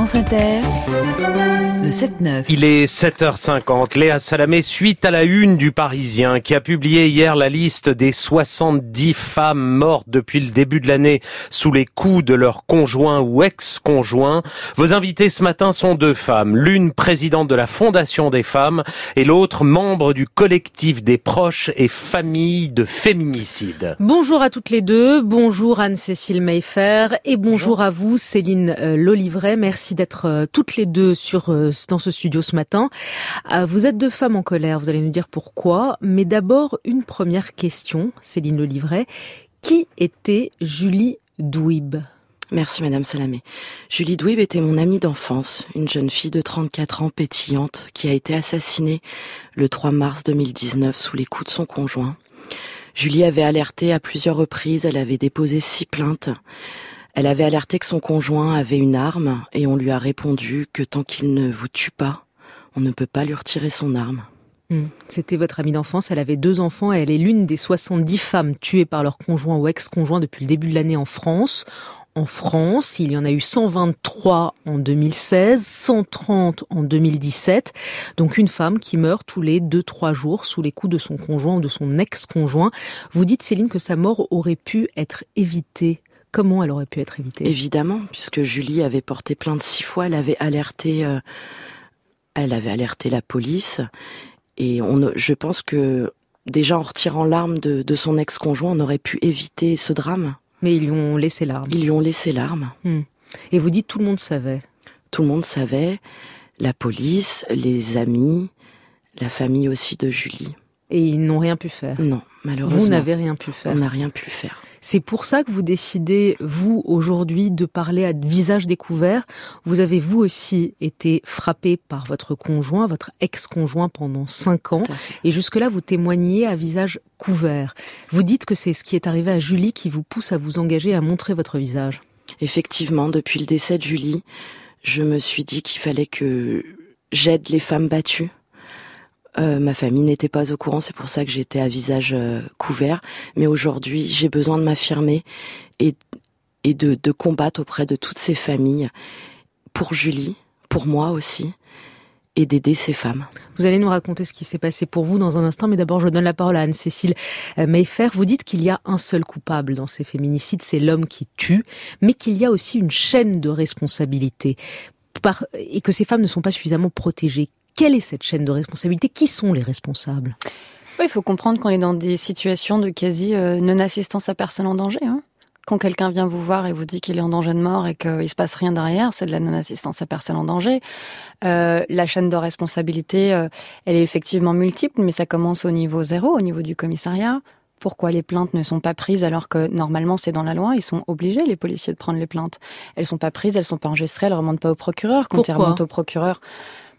France Inter, le 7-9. Il est 7h50. Léa Salamé, suite à la une du Parisien, qui a publié hier la liste des 70 femmes mortes depuis le début de l'année sous les coups de leur conjoint ou ex-conjoint. Vos invités ce matin sont deux femmes. L'une présidente de la Fondation des femmes et l'autre membre du collectif des proches et familles de féminicides. Bonjour à toutes les deux. Bonjour Anne-Cécile Mayfer et bonjour à vous Céline Lolivret. Merci d'être toutes les deux dans ce studio ce matin. Vous êtes deux femmes en colère, vous allez nous dire pourquoi. Mais d'abord, une première question, Céline Lolivret. Qui était Julie Douib ? Merci Madame Salamé. Julie Douib était mon amie d'enfance, une jeune fille de 34 ans pétillante qui a été assassinée le 3 mars 2019 sous les coups de son conjoint. Julie avait alerté à plusieurs reprises, elle avait déposé 6 plaintes. Elle avait alerté que son conjoint avait une arme et on lui a répondu que tant qu'il ne vous tue pas, on ne peut pas lui retirer son arme. C'était votre amie d'enfance, elle avait 2 enfants et elle est l'une des 70 femmes tuées par leur conjoint ou ex-conjoint depuis le début de l'année en France. En France, il y en a eu 123 en 2016, 130 en 2017. Donc une femme qui meurt tous les 2-3 jours sous les coups de son conjoint ou de son ex-conjoint. Vous dites, Céline, que sa mort aurait pu être évitée. Comment elle aurait pu être évitée ? Évidemment, puisque Julie avait porté plainte 6 fois, elle avait alerté la police. Et je pense que déjà en retirant l'arme de son ex-conjoint, on aurait pu éviter ce drame. Mais ils lui ont laissé l'arme. Ils lui ont laissé l'arme. Et vous dites tout le monde savait. Tout le monde savait, la police, les amis, la famille aussi de Julie. Et ils n'ont rien pu faire. Non, malheureusement. Vous n'avez rien pu faire. On n'a rien pu faire. C'est pour ça que vous décidez, vous, aujourd'hui, de parler à visage découvert. Vous avez, vous aussi, été frappé par votre conjoint, votre ex-conjoint pendant 5 ans. Et jusque-là, vous témoignez à visage couvert. Vous dites que c'est ce qui est arrivé à Julie qui vous pousse à vous engager à montrer votre visage. Effectivement, depuis le décès de Julie, je me suis dit qu'il fallait que j'aide les femmes battues. Ma famille n'était pas au courant, c'est pour ça que j'étais à visage couvert. Mais aujourd'hui, j'ai besoin de m'affirmer et de combattre auprès de toutes ces familles, pour Julie, pour moi aussi, et d'aider ces femmes. Vous allez nous raconter ce qui s'est passé pour vous dans un instant, mais d'abord je donne la parole à Anne-Cécile Mayfer. Vous dites qu'il y a un seul coupable dans ces féminicides, c'est l'homme qui tue, mais qu'il y a aussi une chaîne de responsabilité et que ces femmes ne sont pas suffisamment protégées. Quelle est cette chaîne de responsabilité ? Qui sont les responsables ? Oui, il faut comprendre qu'on est dans des situations de quasi non-assistance à personne en danger. Quand quelqu'un vient vous voir et vous dit qu'il est en danger de mort et qu'il se passe rien derrière, c'est de la non-assistance à personne en danger. La chaîne de responsabilité, elle est effectivement multiple, mais ça commence au niveau 0, au niveau du commissariat. Pourquoi les plaintes ne sont pas prises alors que normalement c'est dans la loi, ils sont obligés, les policiers, de prendre les plaintes. Elles sont pas prises, elles sont pas enregistrées, elles remontent pas au procureur. Quand elles remontent au procureur, pourquoi ?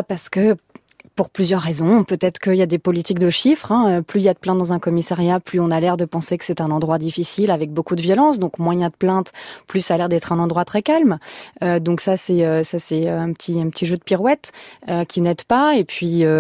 Parce que, pour plusieurs raisons, peut-être qu'il y a des politiques de chiffres. Plus il y a de plaintes dans un commissariat, plus on a l'air de penser que c'est un endroit difficile avec beaucoup de violence. Donc moins il y a de plaintes, plus ça a l'air d'être un endroit très calme. Donc ça c'est un petit jeu de pirouette qui n'aide pas. Et puis il y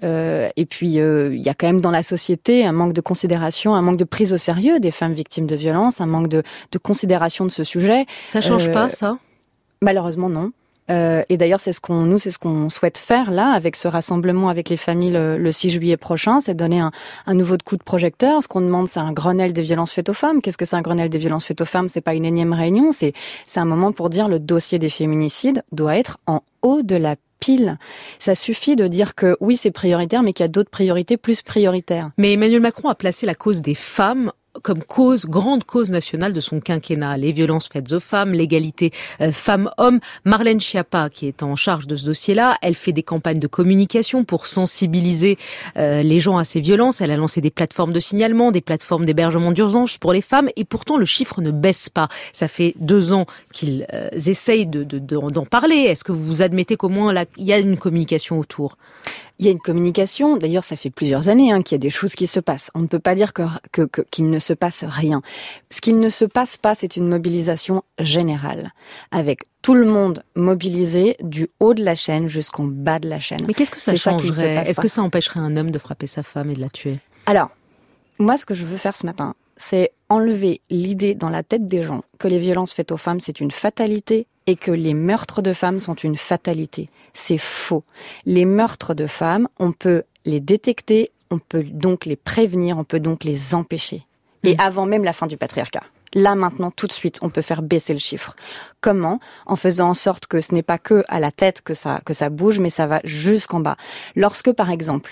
a quand même dans la société un manque de considération, un manque de prise au sérieux des femmes victimes de violences, un manque de considération de ce sujet. Ça change pas, ça ? Malheureusement non. Et d'ailleurs, c'est ce qu'on souhaite faire là, avec ce rassemblement avec les familles le 6 juillet prochain, c'est donner un nouveau coup de projecteur. Ce qu'on demande, c'est un Grenelle des violences faites aux femmes. Qu'est-ce que c'est un Grenelle des violences faites aux femmes ? C'est pas une énième réunion, c'est un moment pour dire le dossier des féminicides doit être en haut de la pile. Ça suffit de dire que oui, c'est prioritaire, mais qu'il y a d'autres priorités plus prioritaires. Mais Emmanuel Macron a placé la cause des femmes comme grande cause nationale de son quinquennat. Les violences faites aux femmes, l'égalité femmes-hommes. Marlène Schiappa, qui est en charge de ce dossier-là, elle fait des campagnes de communication pour sensibiliser les gens à ces violences. Elle a lancé des plateformes de signalement, des plateformes d'hébergement d'urgence pour les femmes, et pourtant le chiffre ne baisse pas. Ça fait 2 ans qu'ils essayent d'en parler. Est-ce que vous admettez qu'au moins là, il y a une communication autour ? Il y a une communication, d'ailleurs ça fait plusieurs années qu'il y a des choses qui se passent. On ne peut pas dire qu'il ne se passe rien. Ce qu'il ne se passe pas, c'est une mobilisation générale, avec tout le monde mobilisé du haut de la chaîne jusqu'en bas de la chaîne. Mais qu'est-ce que ça changerait ? Est-ce que ça empêcherait un homme de frapper sa femme et de la tuer ? Alors, moi ce que je veux faire ce matin, c'est enlever l'idée dans la tête des gens que les violences faites aux femmes, c'est une fatalité et que les meurtres de femmes sont une fatalité. C'est faux. Les meurtres de femmes, on peut les détecter, on peut donc les prévenir, on peut donc les empêcher. Et avant même la fin du patriarcat. Là, maintenant, tout de suite, on peut faire baisser le chiffre. Comment ? En faisant en sorte que ce n'est pas que à la tête que ça bouge, mais ça va jusqu'en bas. Lorsque, par exemple,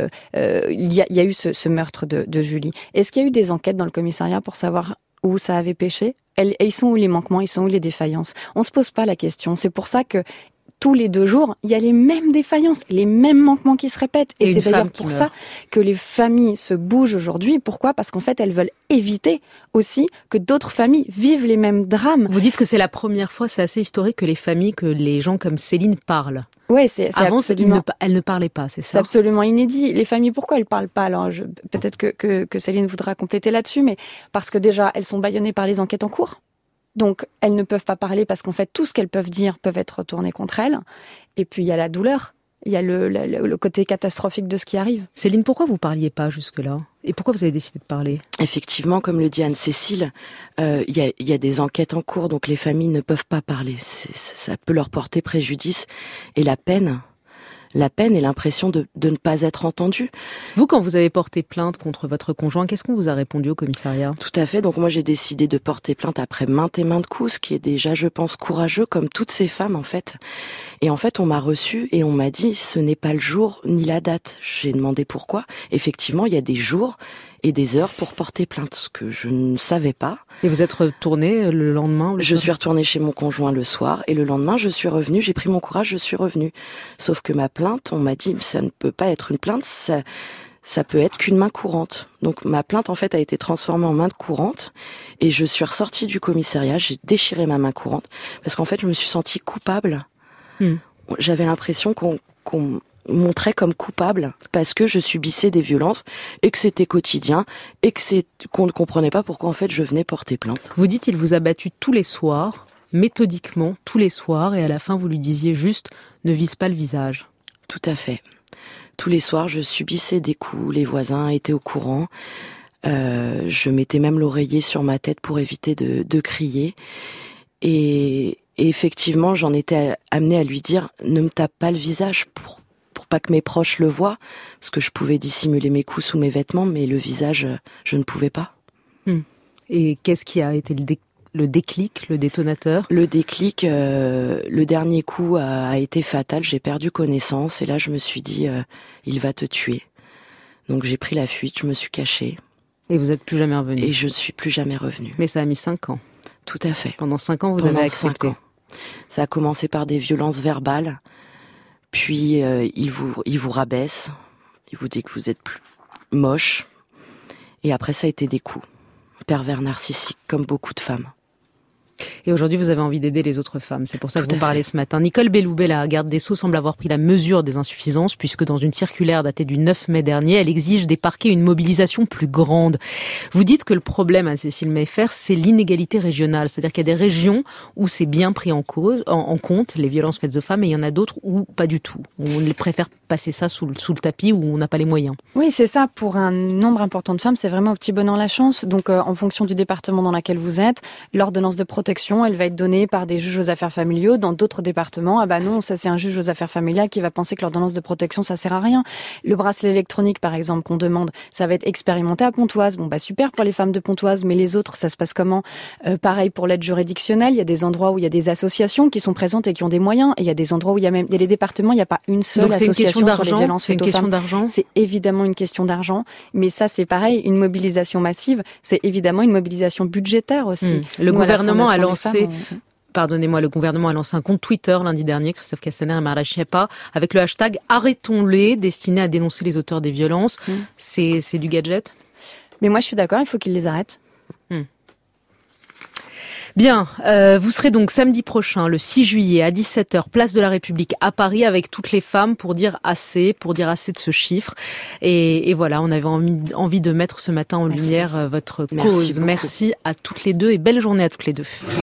il y a eu ce meurtre de Julie, est-ce qu'il y a eu des enquêtes dans le commissariat pour savoir où ça avait péché ? Ils sont où les manquements ? Ils sont où les défaillances ? On se pose pas la question. C'est pour ça que tous les 2 jours, il y a les mêmes défaillances, les mêmes manquements qui se répètent. Et c'est d'ailleurs pour ça que les familles se bougent aujourd'hui. Pourquoi ? Parce qu'en fait, elles veulent éviter aussi que d'autres familles vivent les mêmes drames. Vous dites que c'est la première fois, c'est assez historique, que les gens comme Céline parlent. Oui, c'est avant, absolument... elle ne parlait pas, c'est ça ? C'est absolument inédit. Les familles, pourquoi elles parlent pas ? Alors, peut-être que Céline voudra compléter là-dessus, mais parce que déjà, elles sont bâillonnées par les enquêtes en cours. Donc, elles ne peuvent pas parler parce qu'en fait, tout ce qu'elles peuvent dire peuvent être retourné contre elles. Et puis, il y a la douleur. Il y a le côté catastrophique de ce qui arrive. Céline, pourquoi vous parliez pas jusque-là ? Et pourquoi vous avez décidé de parler ? Effectivement, comme le dit Anne-Cécile, il y a des enquêtes en cours, donc les familles ne peuvent pas parler. Ça peut leur porter préjudice. Et la peine et l'impression de ne pas être entendu. Vous, quand vous avez porté plainte contre votre conjoint, qu'est-ce qu'on vous a répondu au commissariat ? Tout à fait. Donc moi, j'ai décidé de porter plainte après maintes et maintes coups, ce qui est déjà, je pense, courageux, comme toutes ces femmes, en fait. Et en fait, on m'a reçue et on m'a dit, ce n'est pas le jour ni la date. J'ai demandé pourquoi. Effectivement, il y a des jours et des heures pour porter plainte, ce que je ne savais pas. Et vous êtes retournée le lendemain ? Je suis retournée chez mon conjoint le soir et le lendemain, je suis revenue, j'ai pris mon courage, je suis revenue. Sauf que ma plainte, on m'a dit, ça ne peut pas être une plainte, ça peut être qu'une main courante. Donc ma plainte, en fait, a été transformée en main courante et je suis ressortie du commissariat, j'ai déchiré ma main courante parce qu'en fait, je me suis sentie coupable. J'avais l'impression qu'on montrait comme coupable parce que je subissais des violences et que c'était quotidien et qu'on ne comprenait pas pourquoi en fait je venais porter plainte. Vous dites il vous a battu tous les soirs, méthodiquement tous les soirs, et à la fin vous lui disiez juste ne vise pas le visage. Tout à fait. Tous les soirs je subissais des coups, les voisins étaient au courant. Je mettais même l'oreiller sur ma tête pour éviter de crier et effectivement j'en étais amenée à lui dire ne me tape pas le visage pour pas que mes proches le voient, parce que je pouvais dissimuler mes coups sous mes vêtements, mais le visage, je ne pouvais pas. Et qu'est-ce qui a été le déclic, le détonateur ? Le déclic, le dernier coup a été fatal, j'ai perdu connaissance, et là je me suis dit, il va te tuer. Donc j'ai pris la fuite, je me suis cachée. Et vous n'êtes plus jamais revenue ? Et je ne suis plus jamais revenue. Mais ça a mis 5 ans. Tout à fait. Pendant 5 ans, vous avez accepté. 5 ans. Ça a commencé par des violences verbales. Puis il vous rabaisse, il vous dit que vous êtes plus moche. Et après, ça a été des coups. Pervers narcissique, comme beaucoup de femmes. Et aujourd'hui, vous avez envie d'aider les autres femmes. C'est pour ça que vous parlez ce matin. Nicole Belloubet, la garde des Sceaux, semble avoir pris la mesure des insuffisances, puisque dans une circulaire datée du 9 mai dernier, elle exige des parquets une mobilisation plus grande. Vous dites que le problème, Anne-Cécile Mayfair, c'est l'inégalité régionale. C'est-à-dire qu'il y a des régions où c'est bien pris en compte, les violences faites aux femmes, et il y en a d'autres où pas du tout. Où on préfère passer ça sous le tapis, où on n'a pas les moyens. Oui, c'est ça. Pour un nombre important de femmes, c'est vraiment au petit bonheur la chance. Donc, en fonction du département dans lequel vous êtes, l'ordonnance de protection, elle va être donnée par des juges aux affaires familiaux. Dans d'autres départements, ah bah non, ça c'est un juge aux affaires familiales qui va penser que l'ordonnance de protection, ça sert à rien. Le bracelet électronique, par exemple, qu'on demande, ça va être expérimenté à Pontoise. Bon bah super pour les femmes de Pontoise, mais les autres, ça se passe comment ? Pareil pour l'aide juridictionnelle, il y a des endroits où il y a des associations qui sont présentes et qui ont des moyens, et il y a des endroits où il y a des départements, il n'y a pas une seule association sur les violences faites aux femmes. C'est une question d'argent ? C'est évidemment une question d'argent, mais ça c'est pareil, une mobilisation massive, c'est évidemment une mobilisation budgétaire aussi. Le gouvernement a lancé... Pardonnez-moi, le gouvernement a lancé un compte Twitter lundi dernier, Christophe Castaner et Marlène Schiappa, avec le hashtag « Arrêtons-les », destiné à dénoncer les auteurs des violences. C'est du gadget ? Mais moi je suis d'accord, il faut qu'ils les arrêtent. Bien, vous serez donc samedi prochain, le 6 juillet, à 17h, place de la République, à Paris, avec toutes les femmes pour dire assez de ce chiffre. Et voilà, on avait envie de mettre ce matin en lumière votre cause. Merci à toutes les deux et belle journée à toutes les deux.